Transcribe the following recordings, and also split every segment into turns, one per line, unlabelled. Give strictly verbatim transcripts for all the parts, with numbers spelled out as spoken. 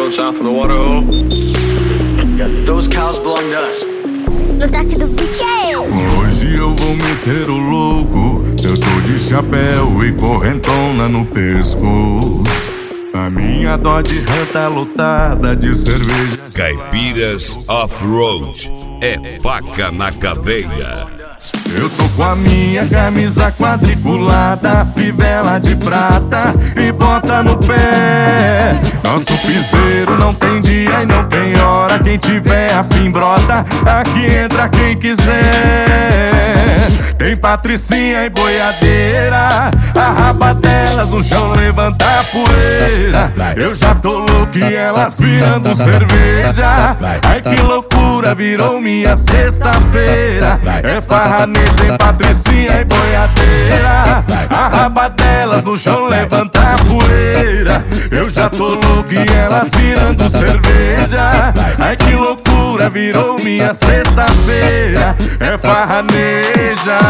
road south of the water hole. Those cows belong to us.
No toque do bicheiro.
Hoje eu vou meter o louco. Eu tô de chapéu e correntona no pescoço. A minha Dodge Ram tá lotada de cerveja.
Caipiras Off-Road é faca na cadeia.
Eu tô com a minha camisa quadriculada, fivela de prata e bota no pé. Nosso piseiro não tem dia e não tem hora. Quem tiver afim brota, aqui entra quem quiser. Tem patricinha e boiadeira, a raba delas no chão levanta a poeira. Eu já tô louco e elas virando cerveja. Ai que loucura, virou minha sexta-feira. É farranejo, tem patricinha e boiadeira, a raba delas no chão levanta a poeira. Eu já tô louco e elas virando cerveja. Ai que loucura, virou minha sexta-feira. É farraneja.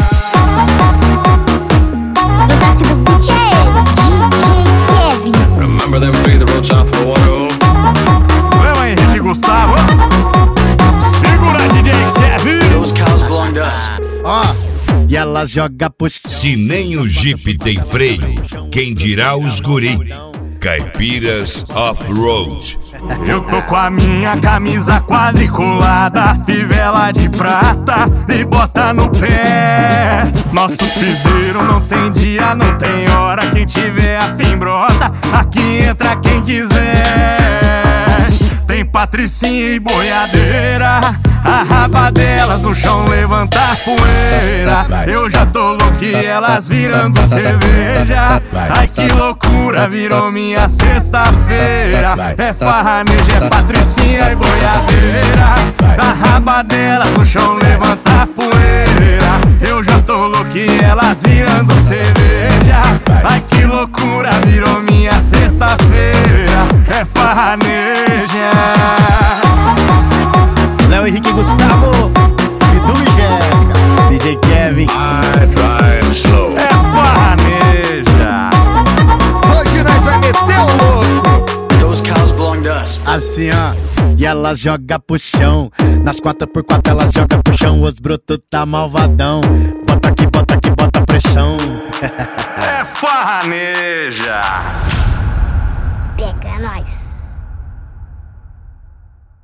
No toque do bicheiro. D J Kevin.
Remember them three, the road south of the water hole.
Leva Henrique Gustavo. Segura D J Kevin.
Those cows belong to us.
Ó, e ela joga puxão.
Se nem o Jeep tem freio, quem dirá os guri? Caipiras Off-Road.
Eu tô com a minha camisa quadriculada, fivela de prata e bota no pé. Nosso piseiro não tem dia, não tem hora. Quem tiver afim brota, aqui entra quem quiser. Tem patricinha e boiadeira, a raba delas no chão levanta a poeira. Eu já tô louco e elas virando cerveja. Ai que loucura, virou minha sexta-feira. É farranejo, é patricinha e boiadeira, a raba delas no chão levanta a poeira. Eu já tô louco e elas virando cerveja. Ai que loucura, virou minha sexta-feira. É farraneja.
Léo Henrique Gustavo, Fidu e Jeca, D J Kevin.
I drive slow.
É farraneja.
Hoje nós vai meter o louco.
Those cows belong to us.
Assim, ó, e ela joga pro chão. Nas quatro por quatro ela joga pro chão. Os brutos tá malvadão. Bota aqui, bota aqui, bota pressão.
É farraneja.
Pega nós.